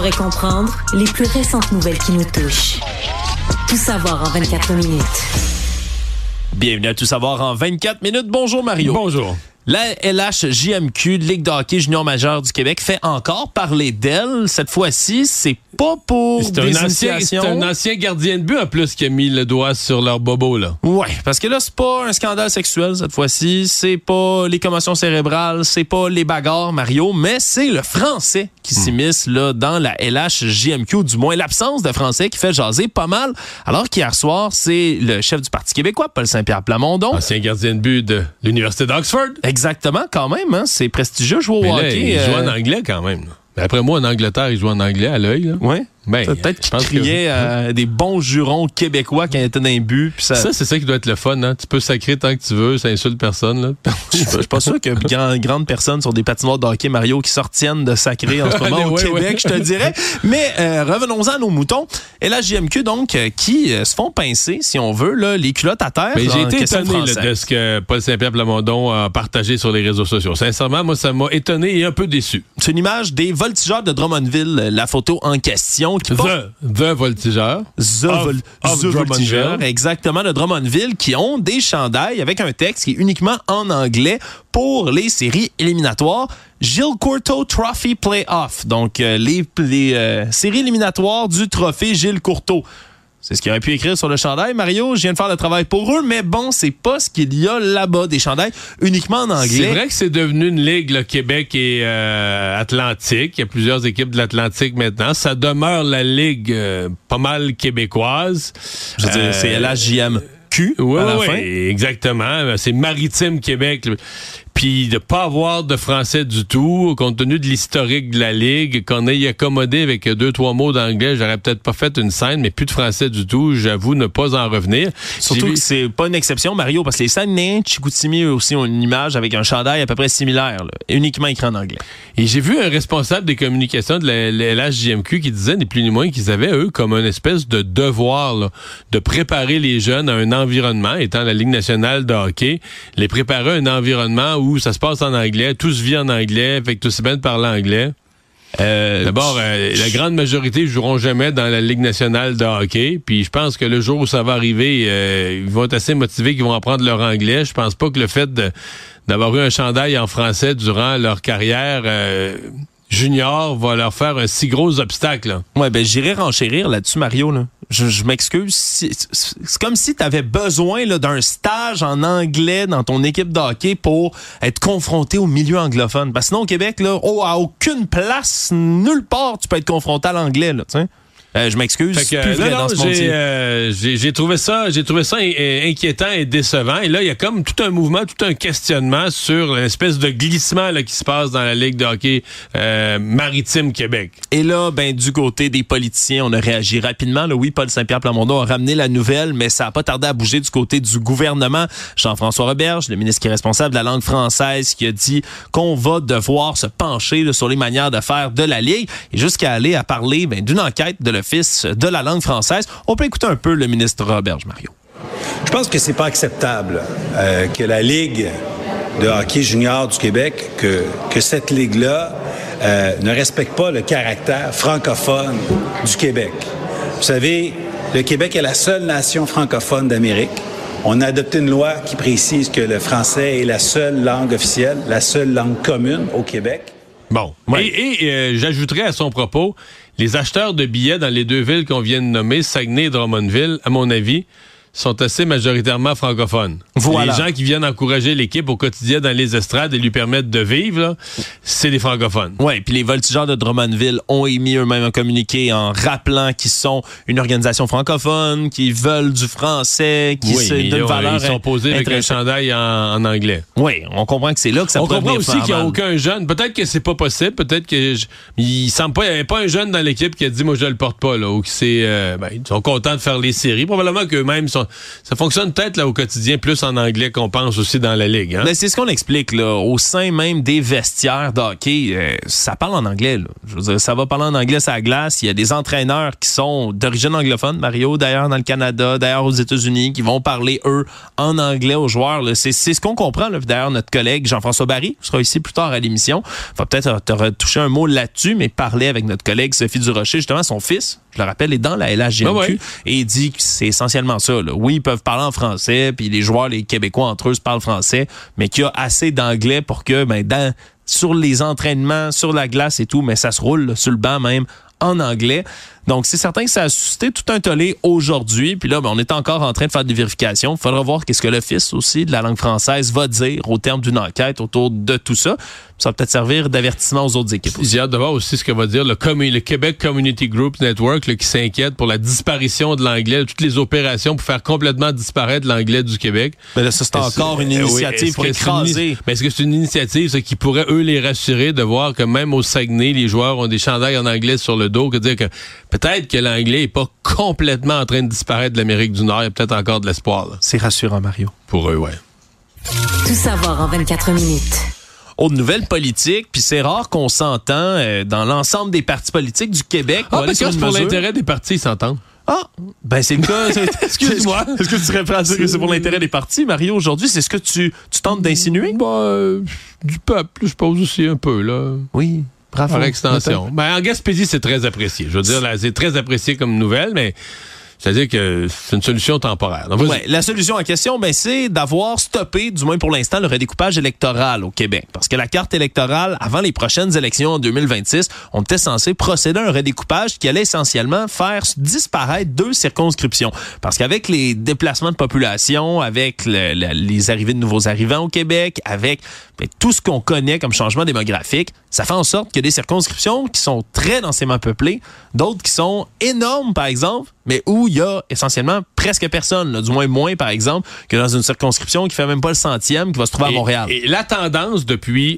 Savoir et comprendre les plus récentes nouvelles qui nous touchent. Tout savoir en 24 minutes. Bienvenue à Tout savoir en 24 minutes. Bonjour Mario. Bonjour. La LHJMQ, Ligue de hockey junior majeur du Québec, fait encore parler d'elle. Cette fois-ci, c'est pas pour des initiations. C'est un ancien gardien de but en plus qui a mis le doigt sur leur bobo, là. Ouais, parce que là, c'est pas un scandale sexuel cette fois-ci, c'est pas les commotions cérébrales, c'est pas les bagarres, Mario, mais c'est le français qui s'immisce là dans la LHJMQ, du moins l'absence de français qui fait jaser pas mal. Alors qu'hier soir, c'est le chef du Parti québécois, Paul Saint-Pierre Plamondon. Ancien gardien de but de l'Université d'Oxford. Exactement, quand même, hein, c'est prestigieux jouer au hockey. Il joue en anglais quand même, là. Après moi, en Angleterre, il joue en anglais à l'œil. Oui. Ben, peut-être qu'il criait des bons jurons québécois quand il était dans un but. Ça, c'est ça qui doit être le fun. Hein? Tu peux sacrer tant que tu veux, ça insulte personne. Là. Je suis pas sûr qu'il y a grandes personnes sur des patinoires de hockey, Mario, qui sortiennent de sacrer en ce moment au Québec, je te dirais. Mais revenons-en à nos moutons. Et la JMQ, donc, qui se font pincer, si on veut, là, les culottes à terre. Mais j'ai été étonné de ce que Paul Saint-Pierre Plamondon a partagé sur les réseaux sociaux. Sincèrement, moi, ça m'a étonné et un peu déçu. C'est une image des voltigeurs de Drummondville, la photo en question. Qui The Voltigeur. The Voltigeur, exactement, de Drummondville, qui ont des chandails avec un texte qui est uniquement en anglais pour les séries éliminatoires. Gilles Courteau Trophy Playoff. Donc, les séries éliminatoires du trophée Gilles Courteau. C'est ce qu'il aurait pu écrire sur le chandail. Mario, je viens de faire le travail pour eux, mais bon, c'est pas ce qu'il y a là-bas, des chandails uniquement en anglais. C'est vrai que c'est devenu une ligue, le Québec et Atlantique. Il y a plusieurs équipes de l'Atlantique maintenant. Ça demeure la ligue pas mal québécoise. Je veux dire, c'est LHJMQ à la fin. Exactement. C'est Maritime Québec. Puis de pas avoir de français du tout, compte tenu de l'historique de la Ligue, qu'on ait accommodé avec 2-3 mots d'anglais, j'aurais peut-être pas fait une scène, mais plus de français du tout, j'avoue ne pas en revenir. Surtout que c'est pas une exception, Mario, parce que les Saguenay, Chicoutimi, eux aussi ont une image avec un chandail à peu près similaire, là, uniquement écrit en anglais. Et j'ai vu un responsable des communications de la LHJMQ qui disait, ni plus ni moins, qu'ils avaient, eux, comme une espèce de devoir là, de préparer les jeunes à un environnement, étant la Ligue nationale de hockey, les préparer à un environnement où ça se passe en anglais, tout se vit en anglais, fait que tout c'est bien de parler anglais. D'abord, la grande majorité joueront jamais dans la Ligue nationale de hockey, puis je pense que le jour où ça va arriver, ils vont être assez motivés qu'ils vont apprendre leur anglais. Je pense pas que le fait d'avoir eu un chandail en français durant leur carrière junior va leur faire un si gros obstacle. Ouais, ben j'irai renchérir là-dessus, Mario. Là. Je m'excuse. C'est comme si tu avais besoin là, d'un stage en anglais dans ton équipe de hockey pour être confronté au milieu anglophone. Parce que sinon, au Québec, là, à aucune place, nulle part, tu peux être confronté à l'anglais. Là, je m'excuse, c'est plus vrai dans ce monde-ci. J'ai trouvé ça inquiétant et décevant. Et là, il y a comme tout un mouvement, tout un questionnement sur l'espèce de glissement là, qui se passe dans la Ligue de hockey Maritime Québec. Et là, ben du côté des politiciens, on a réagi rapidement. Là, oui, Paul Saint-Pierre Plamondon a ramené la nouvelle, mais ça n'a pas tardé à bouger du côté du gouvernement. Jean-François Roberge, le ministre qui est responsable de la langue française, qui a dit qu'on va devoir se pencher là, sur les manières de faire de la Ligue et jusqu'à aller à parler d'une enquête de l'Office de la langue française. On peut écouter un peu le ministre Roberge, Mario. Je pense que c'est pas acceptable que la Ligue de hockey junior du Québec, que cette Ligue-là ne respecte pas le caractère francophone du Québec. Vous savez, le Québec est la seule nation francophone d'Amérique. On a adopté une loi qui précise que le français est la seule langue officielle, la seule langue commune au Québec. Bon. Ouais. Et j'ajouterais à son propos, les acheteurs de billets dans les deux villes qu'on vient de nommer, Saguenay et Drummondville, à mon avis, sont assez majoritairement francophones. Voilà. Les gens qui viennent encourager l'équipe au quotidien dans les estrades et lui permettre de vivre, là, c'est des francophones. Oui, puis les voltigeurs de Drummondville ont émis eux-mêmes un communiqué en rappelant qu'ils sont une organisation francophone, qui veulent du français, qui se donnent valeur. Ils sont posés avec un chandail en anglais. Oui, on comprend que c'est là que ça pourrait venir. On comprend aussi qu'il n'y a aucun jeune. Peut-être que c'est pas possible. Peut-être que il semble pas, il n'y avait pas un jeune dans l'équipe qui a dit moi je le porte pas là, ou qui ils sont contents de faire les séries. Probablement qu'eux-mêmes sont ça fonctionne peut-être là au quotidien plus en anglais qu'on pense aussi dans la Ligue. Hein? Mais c'est ce qu'on explique, là. Au sein même des vestiaires de hockey, ça parle en anglais, là. Je veux dire, ça va parler en anglais sur la glace. Il y a des entraîneurs qui sont d'origine anglophone, Mario, d'ailleurs dans le Canada, d'ailleurs aux États-Unis, qui vont parler, eux, en anglais aux joueurs. Là. C'est ce qu'on comprend. Là. D'ailleurs, notre collègue Jean-François Barry sera ici plus tard à l'émission. Va peut-être te retoucher un mot là-dessus, mais parler avec notre collègue Sophie Durocher, justement, son fils, je le rappelle, est dans la LHJMQ, et il dit que c'est essentiellement ça. Là. Oui, ils peuvent parler en français, puis les joueurs, les Québécois entre eux, se parlent français, mais qu'il y a assez d'anglais pour que, sur les entraînements, sur la glace et tout, mais ça se roule là, sur le banc même en anglais. Donc, c'est certain que ça a suscité tout un tollé aujourd'hui. Puis là, on est encore en train de faire des vérifications. Il faudra voir qu'est-ce que l'Office aussi de la langue française va dire au terme d'une enquête autour de tout ça. Ça va peut-être servir d'avertissement aux autres équipes. J'ai hâte de voir aussi ce que va dire le Québec Community Group Network là, qui s'inquiète pour la disparition de l'anglais, toutes les opérations pour faire complètement disparaître l'anglais du Québec. Mais là, ça, c'est encore une initiative pour écraser. Mais est-ce que c'est une initiative qui pourrait, eux, les rassurer de voir que même au Saguenay, les joueurs ont des chandails en anglais sur le dos, que dire que peut-être que l'anglais n'est pas complètement en train de disparaître de l'Amérique du Nord. Il y a peut-être encore de l'espoir. Là. C'est rassurant, Mario. Pour eux, ouais. Tout savoir en 24 minutes. Autre nouvelle politique, puis c'est rare qu'on s'entend dans l'ensemble des partis politiques du Québec. Parce que c'est pour l'intérêt des partis, ils s'entendent. Ah, c'est le cas. Excuse-moi. Est-ce que tu serais prêt à dire que c'est pour l'intérêt des partis, Mario, aujourd'hui? C'est ce que tu tentes d'insinuer? Du peuple, je pense aussi un peu, là. Oui. Bravo. Par extension. En Gaspésie, c'est très apprécié. Je veux dire, là, c'est très apprécié comme nouvelle, mais c'est-à-dire que c'est une solution temporaire. Donc, la solution en question, c'est d'avoir stoppé, du moins pour l'instant, le redécoupage électoral au Québec. Parce que la carte électorale, avant les prochaines élections en 2026, on était censé procéder à un redécoupage qui allait essentiellement faire disparaître 2 circonscriptions. Parce qu'avec les déplacements de population, avec les arrivées de nouveaux arrivants au Québec, avec tout ce qu'on connaît comme changement démographique, ça fait en sorte qu'il y a des circonscriptions qui sont très densément peuplées, d'autres qui sont énormes, par exemple, mais où il y a essentiellement presque personne, là, du moins, par exemple, que dans une circonscription qui fait même pas le 100e, qui va se trouver à Montréal. Et la tendance depuis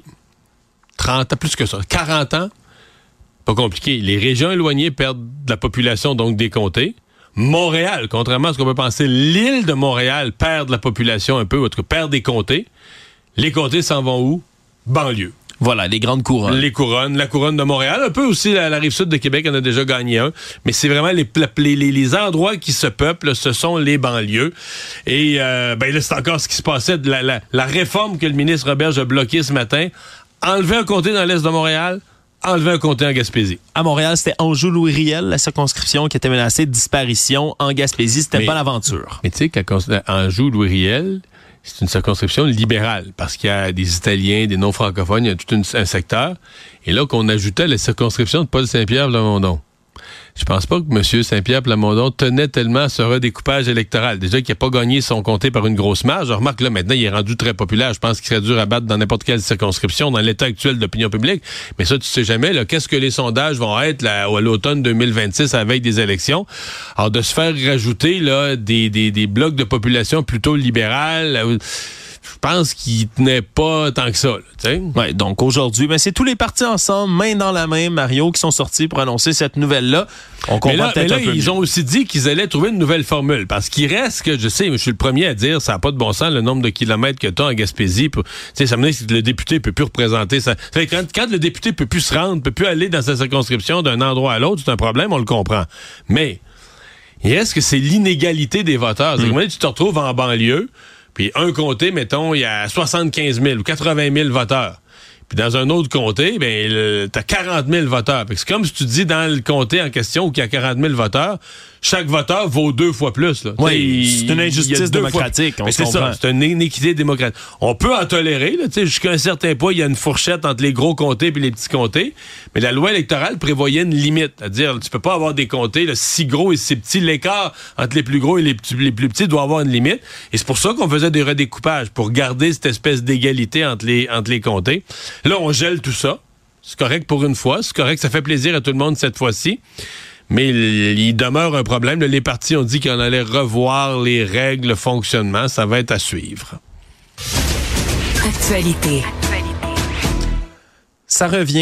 30 ans, plus que ça, 40 ans, pas compliqué. Les régions éloignées perdent de la population, donc des comtés. Montréal, contrairement à ce qu'on peut penser, l'île de Montréal perd de la population un peu, ou en tout cas perd des comtés. Les comtés s'en vont où? Banlieue. Voilà, les grandes couronnes. Les couronnes, la couronne de Montréal, un peu aussi la Rive-Sud de Québec en a déjà gagné un, mais c'est vraiment les endroits qui se peuplent, ce sont les banlieues. Et là, c'est encore ce qui se passait, de la réforme que le ministre Roberge a bloquée ce matin, enlever un comté dans l'est de Montréal, enlever un comté en Gaspésie. À Montréal, c'était Anjou-Louis-Riel, la circonscription qui était menacée de disparition. En Gaspésie, c'était pas l'aventure. Mais tu sais, Anjou-Louis-Riel, c'est une circonscription libérale, parce qu'il y a des Italiens, des non-francophones, il y a tout un secteur. Et là, qu'on ajoutait la circonscription de Paul Saint-Pierre-Plamondon. Je pense pas que M. Saint-Pierre-Plamondon tenait tellement à ce redécoupage électoral. Déjà qu'il n'a pas gagné son comté par une grosse marge. Je remarque là, maintenant, il est rendu très populaire. Je pense qu'il serait dur à battre dans n'importe quelle circonscription dans l'état actuel d'opinion publique. Mais ça, tu sais jamais, là, qu'est-ce que les sondages vont être là, à l'automne 2026 à la veille des élections. Alors, de se faire rajouter là, des blocs de population plutôt libérales, je pense qu'il tenait pas tant que ça. Ouais, donc aujourd'hui, c'est tous les partis ensemble, main dans la main, Mario, qui sont sortis pour annoncer cette nouvelle-là. On comprend peut-être un peu ils ont aussi dit qu'ils allaient trouver une nouvelle formule. Parce qu'il reste que, je sais, je suis le premier à dire, ça n'a pas de bon sens le nombre de kilomètres que tu as en Gaspésie. Ça me dit que le député ne peut plus représenter ça. Quand le député ne peut plus se rendre, ne peut plus aller dans sa circonscription d'un endroit à l'autre, c'est un problème, on le comprend. Mais il reste que c'est l'inégalité des voteurs. C'est que tu te retrouves en banlieue, puis un comté, mettons, il y a 75 000 ou 80 000 voteurs. Puis dans un autre comté, t'as 40 000 voteurs. C'est comme si tu dis dans le comté en question où il y a 40 000 voteurs, chaque voteur vaut 2 fois plus. Là. Oui, c'est une injustice démocratique. C'est ça, c'est une inéquité démocratique. On peut en tolérer, là, jusqu'à un certain point, il y a une fourchette entre les gros comtés et les petits comtés, mais la loi électorale prévoyait une limite. C'est-à-dire, tu peux pas avoir des comtés là, si gros et si petits. L'écart entre les plus gros et les plus petits doit avoir une limite. Et c'est pour ça qu'on faisait des redécoupages, pour garder cette espèce d'égalité entre les comtés. Là, on gèle tout ça. C'est correct pour une fois. C'est correct, ça fait plaisir à tout le monde cette fois-ci. Mais il demeure un problème. Les partis ont dit qu'on allait revoir les règles, le fonctionnement. Ça va être à suivre. Actualité. Ça revient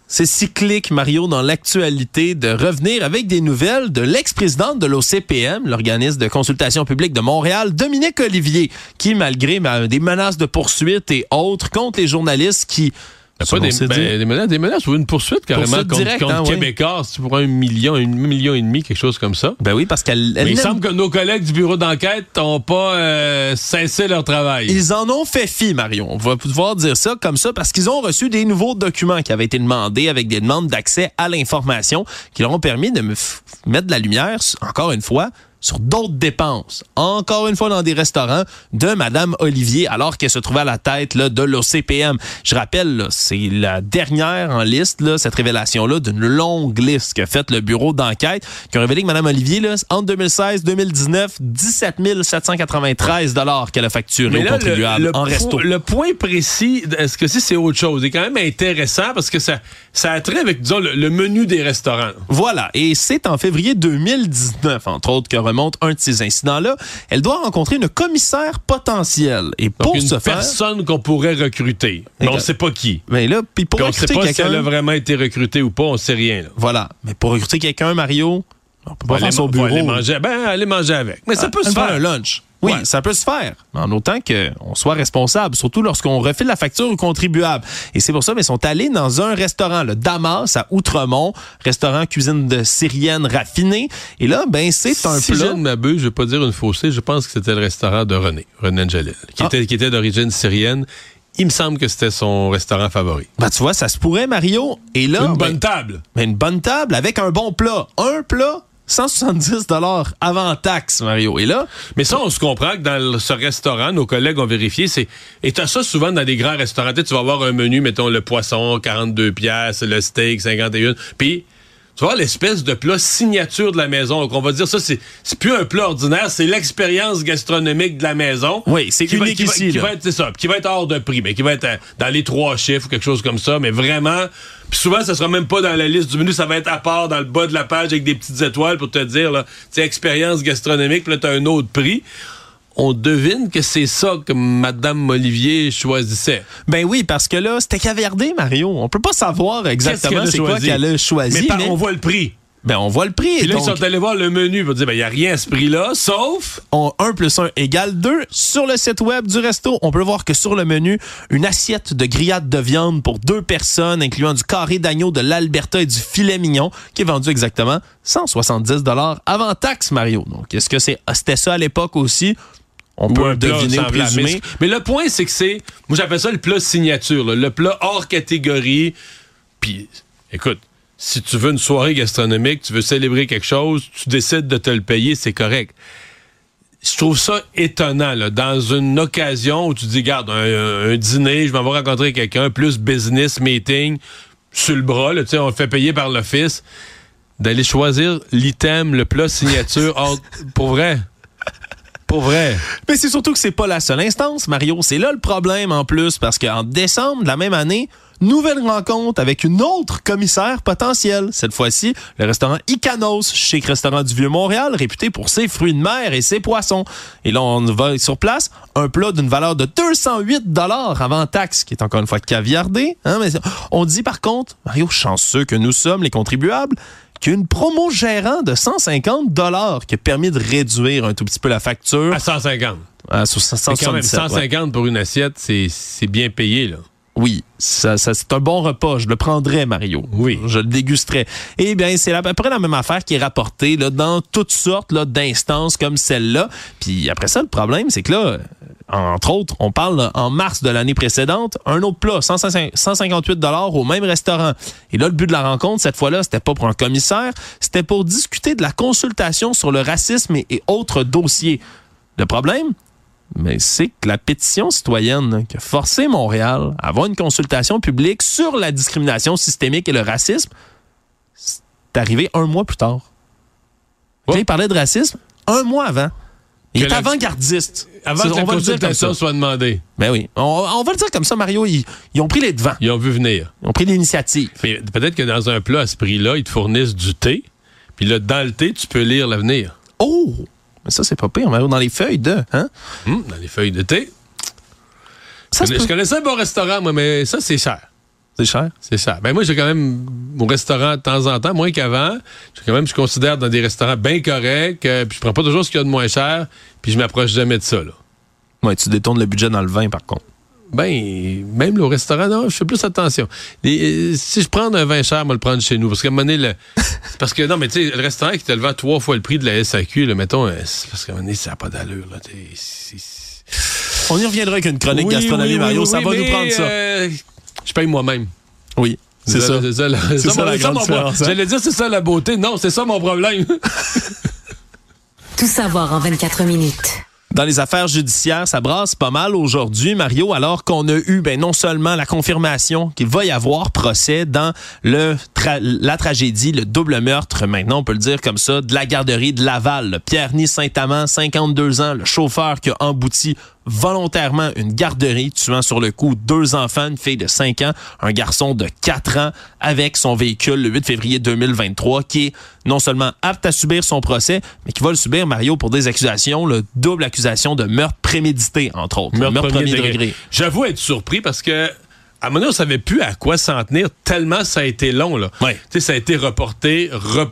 C'est cyclique, Mario, dans l'actualité, de revenir avec des nouvelles de l'ex-présidente de l'OCPM, l'organisme de consultation publique de Montréal, Dominique Olivier, qui, malgré des menaces de poursuite et autres contre les journalistes qui... Pas des menaces ou une poursuite carrément contre Québécois, c'est pour 1,5 million, quelque chose comme ça. Ben oui, parce il semble que nos collègues du bureau d'enquête n'ont pas cessé leur travail. Ils en ont fait fi, Marion. On va pouvoir dire ça comme ça parce qu'ils ont reçu des nouveaux documents qui avaient été demandés avec des demandes d'accès à l'information qui leur ont permis de mettre de la lumière, encore une fois, sur d'autres dépenses, encore une fois dans des restaurants, de Mme Olivier, alors qu'elle se trouvait à la tête là, de l'OCPM. Je rappelle, là, c'est la dernière en liste, là, cette révélation-là, d'une longue liste qu'a faite le bureau d'enquête, qui a révélé que Mme Olivier, là, entre 2016 et 2019, 17 793 $ qu'elle a facturé aux contribuables en resto. Le point précis, est-ce que c'est autre chose? C'est quand même intéressant parce que ça a trait avec, disons, le menu des restaurants. Voilà, et c'est en février 2019, entre autres, que remonte un de ces incidents-là. Elle doit rencontrer une commissaire potentielle. Et pour donc ce faire... personne qu'on pourrait recruter. Mais on ne sait pas qui. Mais là, puis pour recruter quelqu'un... On ne sait pas si elle a vraiment été recrutée ou pas, on ne sait rien. Là. Voilà. Mais pour recruter quelqu'un, Mario, on peut pas faire son bureau. Aller manger avec. Mais ça peut se faire. Un lunch. Oui, ça peut se faire, en autant qu'on soit responsable, surtout lorsqu'on refile la facture aux contribuables. Et c'est pour ça qu'ils sont allés dans un restaurant, le Damas, à Outremont, restaurant cuisine de syrienne raffinée. Et là, c'est un plat... Si je ne m'abuse, je ne vais pas dire une faussée, je pense que c'était le restaurant de René Angelil, qui était d'origine syrienne. Il me semble que c'était son restaurant favori. Tu vois, ça se pourrait, Mario. Et là, une bonne table. Une bonne table avec un bon plat. Un plat... 170 $ avant taxe, Mario. Et là... Mais ça, on se comprend que dans ce restaurant, nos collègues ont vérifié, et t'as ça souvent dans des grands restaurants. Tu vas avoir un menu, mettons, le poisson, 42 piastres, le steak, 51. Puis, tu vas voir l'espèce de plat signature de la maison. Donc, on va dire ça, c'est plus un plat ordinaire, c'est l'expérience gastronomique de la maison. Oui, c'est unique ici. C'est ça, qui va être hors de prix, mais qui va être dans les 3 chiffres ou quelque chose comme ça. Mais vraiment... Puis souvent, ça sera même pas dans la liste du menu, ça va être à part dans le bas de la page avec des petites étoiles pour te dire, là, tu sais, expérience gastronomique, puis là, t'as un autre prix. On devine que c'est ça que Mme Olivier choisissait. Ben oui, parce que là, c'était caviardé, Mario. On peut pas savoir exactement c'est quoi qu'elle a choisi. Mais on voit le prix. Ben, on voit le prix. Puis là, ils sont allés voir le menu. Ils vont dire, il n'y a rien à ce prix-là, sauf... 1 + 1 = 2. Sur le site web du resto, on peut voir que sur le menu, une assiette de grillade de viande pour 2 personnes, incluant du carré d'agneau de l'Alberta et du filet mignon, qui est vendu exactement 170 $ avant taxe, Mario. Donc, est-ce que c'était ça à l'époque aussi? On peut deviner ou présumer. Mais le point, c'est que moi, j'appelle ça le plat signature, là, le plat hors catégorie. Puis, écoute, si tu veux une soirée gastronomique, tu veux célébrer quelque chose, tu décides de te le payer, c'est correct. Je trouve ça étonnant, là, dans une occasion où tu dis, regarde, un dîner, je m'en vais rencontrer quelqu'un, plus business meeting, sur le bras, là, on le fait payer par l'office, d'aller choisir l'item, le plat signature, pour vrai. Pour vrai. Mais c'est surtout que c'est pas la seule instance, Mario. C'est là le problème en plus, parce qu'en décembre de la même année, nouvelle rencontre avec une autre commissaire potentielle. Cette fois-ci, le restaurant Icanos, chic restaurant du Vieux-Montréal, réputé pour ses fruits de mer et ses poissons. Et là, on va sur place, un plat d'une valeur de 208 $ avant taxe, qui est encore une fois caviardé. Hein, mais on dit par contre, Mario, chanceux que nous sommes, les contribuables, qu'il y a une promo gérant de 150 $ qui a permis de réduire un tout petit peu la facture. À 150. À 177, quand même, 150 pour une assiette, c'est bien payé, là. Oui, ça c'est un bon repas. Je le prendrais, Mario. Oui. Je le dégusterais. Eh bien, c'est à peu près la même affaire qui est rapportée là, dans toutes sortes là, d'instances comme celle-là. Puis après ça, le problème, c'est que là, entre autres, on parle en mars de l'année précédente, un autre plat, 158 $ au même restaurant. Et là, le but de la rencontre, cette fois-là, c'était pas pour un commissaire, c'était pour discuter de la consultation sur le racisme et autres dossiers. Le problème, mais c'est que la pétition citoyenne qui a forcé Montréal à avoir une consultation publique sur la discrimination systémique et le racisme, c'est arrivé 1 mois plus tard. Quand il parlait de racisme, 1 mois avant. Il est avant-gardiste. Avant que la consultation soit demandée. Ben oui. On va le dire comme ça, Mario. Ils ont pris les devants. Ils ont vu venir. Ils ont pris l'initiative. Mais peut-être que dans un plat à ce prix-là, ils te fournissent du thé. Puis là, dans le thé, tu peux lire l'avenir. Oh! Mais ça, c'est pas pire, Mario. Dans les feuilles de... Hein? Dans les feuilles de thé. Je connaissais un bon restaurant, moi, mais ça, c'est cher. C'est cher? C'est ça. Ben moi, j'ai quand même mon restaurant de temps en temps, moins qu'avant. Je considère dans des restaurants bien corrects, puis je prends pas toujours ce qu'il y a de moins cher, puis je m'approche jamais de ça, là. Ouais, tu détournes le budget dans le vin, par contre. Ben, même au restaurant, non, je fais plus attention. Si je prends un vin cher, je vais le prendre chez nous. Parce qu'à un moment donné, parce que, non, mais tu sais, le restaurant qui te le vend 3 fois le prix de la SAQ, là, mettons, c'est parce qu'à un moment donné, ça n'a pas d'allure, là. On y reviendra avec une chronique gastronomie, Mario. Ça va nous prendre ça. Je paye moi-même. Oui, c'est ça. C'est ça la grande différence. J'allais dire, c'est ça la beauté. Non, c'est ça mon problème. Tout savoir en 24 minutes. Dans les affaires judiciaires, ça brasse pas mal aujourd'hui, Mario, alors qu'on a eu non seulement la confirmation qu'il va y avoir procès dans la tragédie, le double meurtre, maintenant on peut le dire comme ça, de la garderie de Laval. Pierre-Ny Saint-Amand, 52 ans, le chauffeur qui a embouti volontairement une garderie, tuant sur le coup 2 enfants, une fille de 5 ans, un garçon de 4 ans, avec son véhicule le 8 février 2023, qui est non seulement apte à subir son procès, mais qui va le subir, Mario, pour des accusations, double accusation de meurtre prémédité, entre autres. Meurtre premier degré. J'avoue être surpris parce que à un moment donné, on savait plus à quoi s'en tenir tellement ça a été long, là. Ouais. Tu sais, ça a été reporté,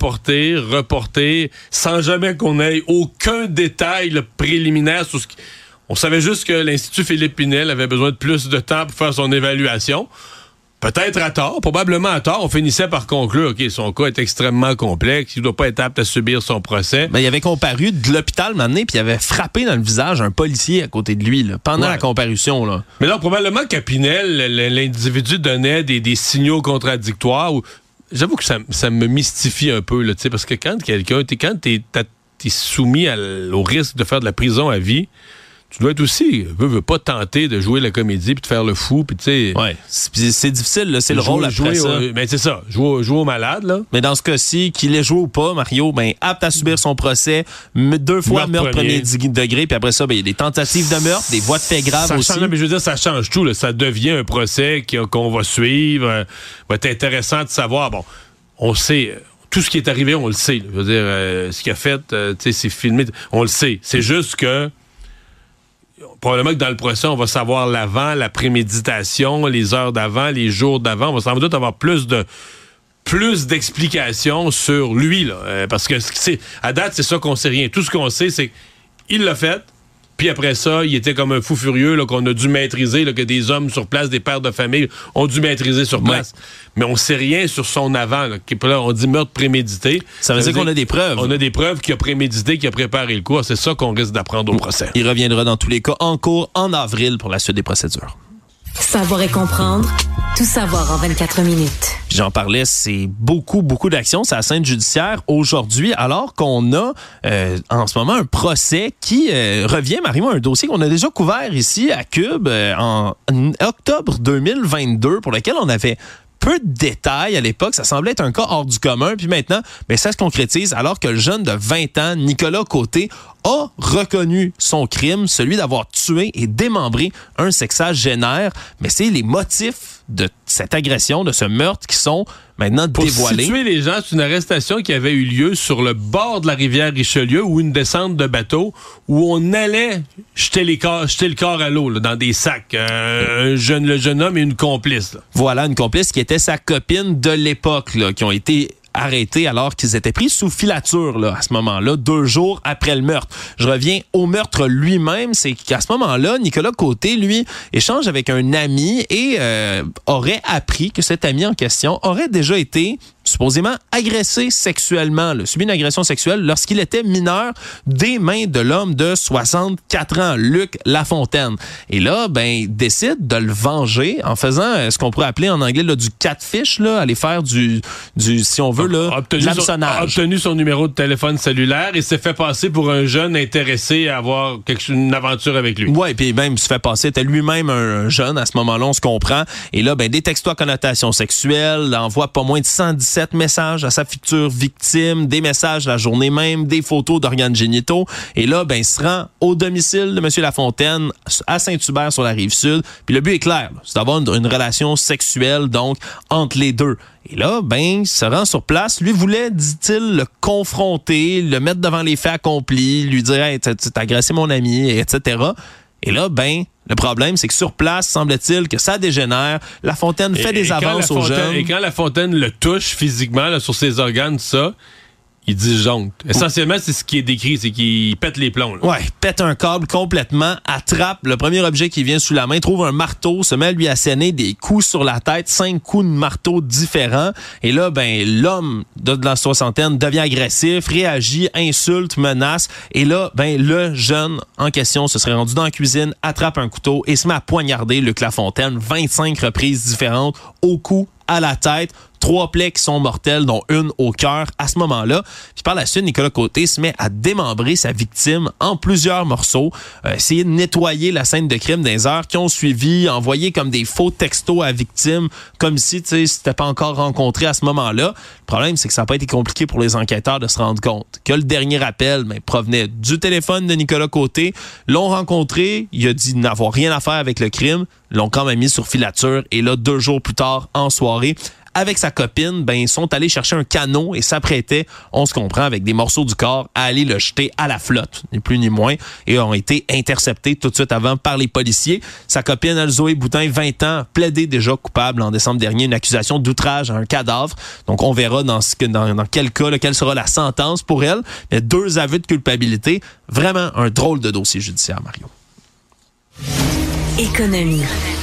sans jamais qu'on ait aucun détail préliminaire sur ce qui... On savait juste que l'Institut Philippe Pinel avait besoin de plus de temps pour faire son évaluation. Peut-être à tort, probablement à tort. On finissait par conclure, OK, son cas est extrêmement complexe, il ne doit pas être apte à subir son procès. Ben, il avait comparu de l'hôpital maintenant, puis il avait frappé dans le visage un policier à côté de lui, là, pendant la comparution. Là. Mais là, probablement qu'à Pinel, l'individu donnait des signaux contradictoires. J'avoue que ça me mystifie un peu, là, parce que quand t'es soumis au risque de faire de la prison à vie, tu dois être aussi, veux pas tenter de jouer la comédie puis de faire le fou, puis tu sais. Ouais, c'est difficile, là, c'est le rôle après ça. Ben c'est ça, jouer au malade, là. Mais dans ce cas-ci, qu'il ait joué ou pas, Mario, apte à subir son procès, 2 fois meurtre premier degré, puis après ça, il y a des tentatives de meurtre, des voies de fait graves aussi. Mais je veux dire, ça change tout, là. Ça devient un procès qu'on va suivre, va être intéressant de savoir. Bon, on sait. Tout ce qui est arrivé, on le sait. Là. Je veux dire, ce qu'il a fait, tu sais, c'est filmé, on le sait. C'est juste que probablement que dans le procès, on va savoir l'avant, la préméditation, les heures d'avant, les jours d'avant. On va sans doute avoir plus d'explications sur lui, là. Parce que à date, c'est ça qu'on sait rien. Tout ce qu'on sait, c'est qu'il l'a fait. Puis après ça, il était comme un fou furieux là, qu'on a dû maîtriser, là, que des hommes sur place, des pères de famille ont dû maîtriser sur place. Ouais. Mais on sait rien sur son avant. Là, on dit meurtre prémédité. Ça veut dire qu'on a des preuves. On a des preuves qu'il a prémédité, qu'il a préparé le coup. C'est ça qu'on risque d'apprendre au procès. Il reviendra dans tous les cas en cours en avril pour la suite des procédures. Savoir et comprendre. Tout savoir en 24 minutes. J'en parlais, c'est beaucoup d'actions. C'est la scène judiciaire aujourd'hui, alors qu'on a en ce moment un procès qui revient, Mario, un dossier qu'on a déjà couvert ici à Cube en octobre 2022, pour lequel on avait peu de détails à l'époque. Ça semblait être un cas hors du commun. Puis maintenant, ça se concrétise alors que le jeune de 20 ans, Nicolas Côté, a reconnu son crime, celui d'avoir tué et démembré un sexagénaire. Mais c'est les motifs de cette agression, de ce meurtre qui sont maintenant dévoilés. Pour situer les gens, c'est une arrestation qui avait eu lieu sur le bord de la rivière Richelieu ou une descente de bateau où on allait jeter le corps à l'eau là, dans des sacs. Le jeune homme et une complice. Là. Voilà, une complice qui était sa copine de l'époque, là, qui ont été arrêtés alors qu'ils étaient pris sous filature là, à ce moment-là, 2 jours après le meurtre. Je reviens au meurtre lui-même, c'est qu'à ce moment-là, Nicolas Côté, lui, échange avec un ami et aurait appris que cet ami en question aurait déjà été supposément agressé sexuellement, là, subi une agression sexuelle lorsqu'il était mineur des mains de l'homme de 64 ans, Luc Lafontaine. Et là, décide de le venger en faisant ce qu'on pourrait appeler en anglais là, du catfish, là, aller faire du si on veut, là, l'hameçonnage. A obtenu son numéro de téléphone cellulaire et s'est fait passer pour un jeune intéressé à avoir une aventure avec lui. Oui, puis même se fait passer, était lui-même un jeune à ce moment-là, on se comprend. Et là, des textos à connotation sexuelle, envoie pas moins de 117 messages à sa future victime, des messages la journée même, des photos d'organes génitaux. Et là, il se rend au domicile de M. Lafontaine à Saint-Hubert sur la Rive-Sud. Puis le but est clair, là, c'est d'avoir une relation sexuelle donc entre les deux. Et là, il se rend sur place. Lui voulait, dit-il, le confronter, le mettre devant les faits accomplis, lui dire hey, « t'as agressé mon ami », etc. Et là, Le problème, c'est que sur place, semble-t-il que ça dégénère. Lafontaine fait des avances aux jeunes. Et quand Lafontaine le touche physiquement là, sur ses organes, ça, il disjoncte. Essentiellement, c'est ce qui est décrit, c'est qu'il pète les plombs. Là. Ouais, pète un câble complètement, attrape le premier objet qui vient sous la main, trouve un marteau, se met à lui asséner des coups sur la tête, 5 coups de marteau différents. Et là, l'homme de la soixantaine devient agressif, réagit, insulte, menace. Et là, le jeune en question se serait rendu dans la cuisine, attrape un couteau et se met à poignarder Luc Lafontaine 25 reprises différentes au cou, à la tête. 3 plaies qui sont mortelles, dont une au cœur à ce moment-là. Puis par la suite, Nicolas Côté se met à démembrer sa victime en plusieurs morceaux, essayer de nettoyer la scène de crime des heures qui ont suivi, envoyer comme des faux textos à la victime, comme si tu s'était pas encore rencontré à ce moment-là. Le problème, c'est que ça n'a pas été compliqué pour les enquêteurs de se rendre compte que le dernier appel provenait du téléphone de Nicolas Côté. L'ont rencontré, il a dit n'avoir rien à faire avec le crime, l'ont quand même mis sur filature et là, 2 jours plus tard, en soirée, avec sa copine, ils sont allés chercher un canot et s'apprêtaient, on se comprend, avec des morceaux du corps, à aller le jeter à la flotte, ni plus ni moins, et ont été interceptés tout de suite avant par les policiers. Sa copine, Zoé Boutin, 20 ans, plaidait déjà coupable en décembre dernier, une accusation d'outrage à un cadavre. Donc, on verra dans quel cas, quelle sera la sentence pour elle. Mais 2 aveux de culpabilité. Vraiment un drôle de dossier judiciaire, Mario. Économie.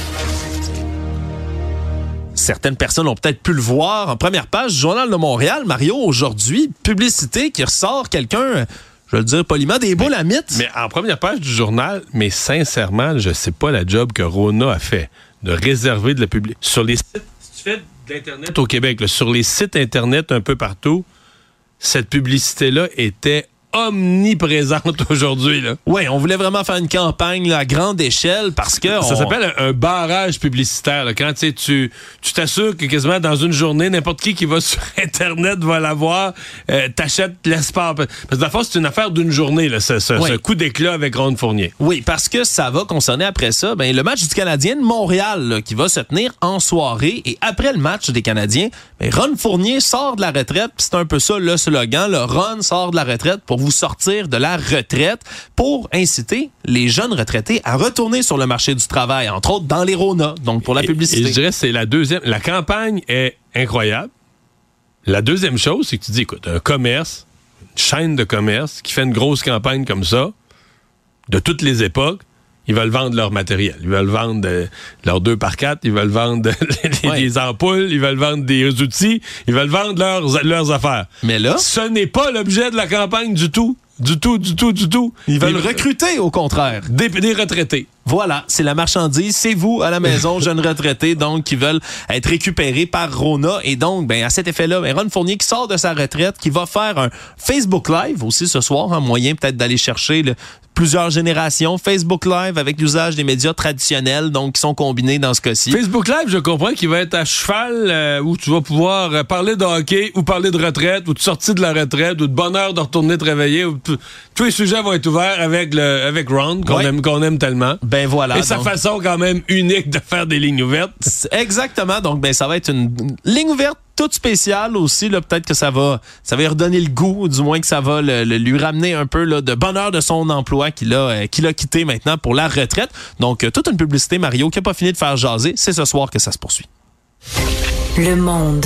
Certaines personnes ont peut-être pu le voir en première page du Journal de Montréal. Mario, aujourd'hui, publicité qui ressort quelqu'un, je vais le dire poliment, des boules à mythes. Mais en première page du journal, mais sincèrement, je sais pas la job que Rona a fait de réserver de la publicité. Sur les sites, si tu fais de l'Internet au Québec, là, sur les sites Internet un peu partout, cette publicité-là était omniprésente aujourd'hui. Oui, on voulait vraiment faire une campagne à grande échelle parce que... Ça s'appelle un barrage publicitaire. Là. Quand tu t'assures que quasiment dans une journée, n'importe qui va sur Internet va l'avoir, t'achètes l'espace. Parce que dans le fond, c'est une affaire d'une journée, là, ce coup d'éclat avec Ron Fournier. Oui, parce que ça va concerner après ça le match du Canadien de Montréal là, qui va se tenir en soirée. Et après le match des Canadiens, Ron Fournier sort de la retraite. C'est un peu ça le slogan. Le Ron sort de la retraite pour vous sortir de la retraite pour inciter les jeunes retraités à retourner sur le marché du travail, entre autres dans les RONA, donc pour la publicité. Et je dirais que c'est la deuxième. La campagne est incroyable. La deuxième chose, c'est que tu dis, écoute, un commerce, une chaîne de commerce qui fait une grosse campagne comme ça, de toutes les époques, ils veulent vendre leur matériel. Ils veulent vendre leurs 2x4, ils veulent vendre des ampoules, ils veulent vendre des outils, ils veulent vendre leurs affaires. Mais là, ce n'est pas l'objet de la campagne du tout. Du tout. Ils veulent recruter, au contraire. Des retraités. Voilà, c'est la marchandise. C'est vous, à la maison, jeunes retraités, donc, qui veulent être récupérés par Rona. Et donc, à cet effet-là, Ron Fournier qui sort de sa retraite, qui va faire un Facebook Live aussi ce soir, un moyen peut-être d'aller chercher plusieurs générations. Facebook Live avec l'usage des médias traditionnels, donc, qui sont combinés dans ce cas-ci. Facebook Live, je comprends qu'il va être à cheval où tu vas pouvoir parler de hockey ou parler de retraite ou de sortie de la retraite ou de bonheur de retourner travailler. Tous les sujets vont être ouverts avec Ron, qu'on aime tellement. Ben voilà. Et sa façon quand même unique de faire des lignes ouvertes. Exactement. Donc, ça va être une ligne ouverte toute spéciale aussi. Là, peut-être que ça va lui redonner le goût, du moins que ça va lui ramener un peu de bonheur de son emploi qu'il a quitté maintenant pour la retraite. Donc, toute une publicité, Mario, qui n'a pas fini de faire jaser. C'est ce soir que ça se poursuit. Le Monde.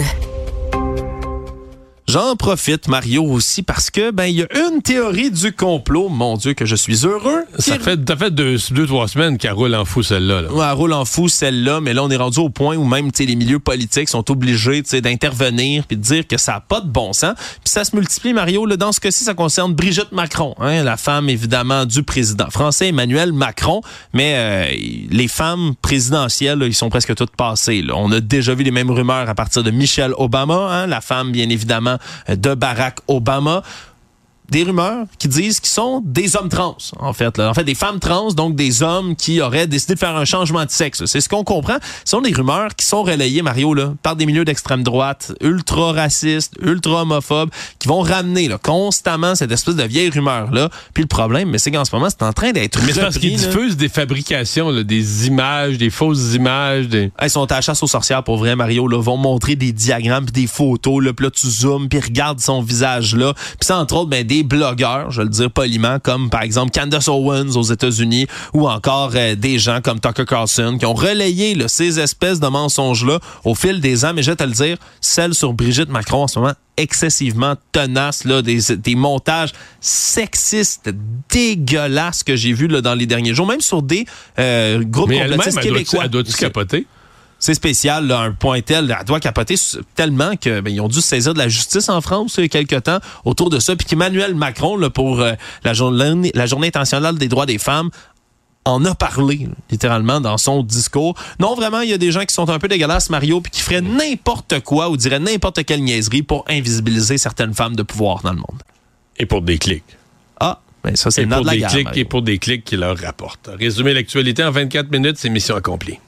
J'en profite, Mario, aussi, parce que il y a une théorie du complot, mon Dieu, que je suis heureux. Ça fait 2-3 semaines qu'elle roule en fou, celle-là. Là. Ouais, elle roule en fou, celle-là, mais là, on est rendu au point où même les milieux politiques sont obligés d'intervenir puis de dire que ça n'a pas de bon sens. Puis ça se multiplie, Mario. Là, dans ce cas-ci, ça concerne Brigitte Macron, la femme, évidemment, du président français, Emmanuel Macron. Mais les femmes présidentielles, là, ils sont presque toutes passées. Là. On a déjà vu les mêmes rumeurs à partir de Michelle Obama, la femme, bien évidemment, de Barack Obama. Des rumeurs qui disent qu'ils sont des hommes trans, en fait. Là. En fait, des femmes trans, donc des hommes qui auraient décidé de faire un changement de sexe. C'est ce qu'on comprend. Ce sont des rumeurs qui sont relayées, Mario, par des milieux d'extrême droite, ultra racistes, ultra homophobes, qui vont ramener constamment cette espèce de vieille rumeur-là. Puis le problème, c'est qu'en ce moment, c'est en train d'être repris. Mais c'est parce qu'ils diffusent des fabrications, des images, des fausses images. Ils sont à la chasse aux sorcières, pour vrai, Mario. Là, vont montrer des diagrammes puis des photos. Puis là, tu zoomes puis regardes son visage là. Puis ça, entre autres, des des blogueurs, je vais le dire poliment, comme par exemple Candace Owens aux États-Unis ou encore des gens comme Tucker Carlson qui ont relayé là, ces espèces de mensonges-là au fil des ans. Mais je vais te le dire, celle sur Brigitte Macron en ce moment, excessivement tenace, là, des montages sexistes dégueulasses que j'ai vus là, dans les derniers jours, même sur des groupes complotistes québécois. Elle doit-tu capoter? C'est spécial, là, un point tel, elle doit capoter tellement que ils ont dû se saisir de la justice en France il y a quelque temps autour de ça, puis qu'Emmanuel Macron, là, pour la journée internationale des droits des femmes, en a parlé, littéralement, dans son discours. Non, vraiment, il y a des gens qui sont un peu dégueulasses, Mario, puis qui feraient n'importe quoi ou diraient n'importe quelle niaiserie pour invisibiliser certaines femmes de pouvoir dans le monde. Et pour des clics. Ah, ben ça, c'est pour de la des guerre, clics Mario. et pour des clics qui leur rapportent. Résumer l'actualité en 24 minutes, c'est mission accomplie.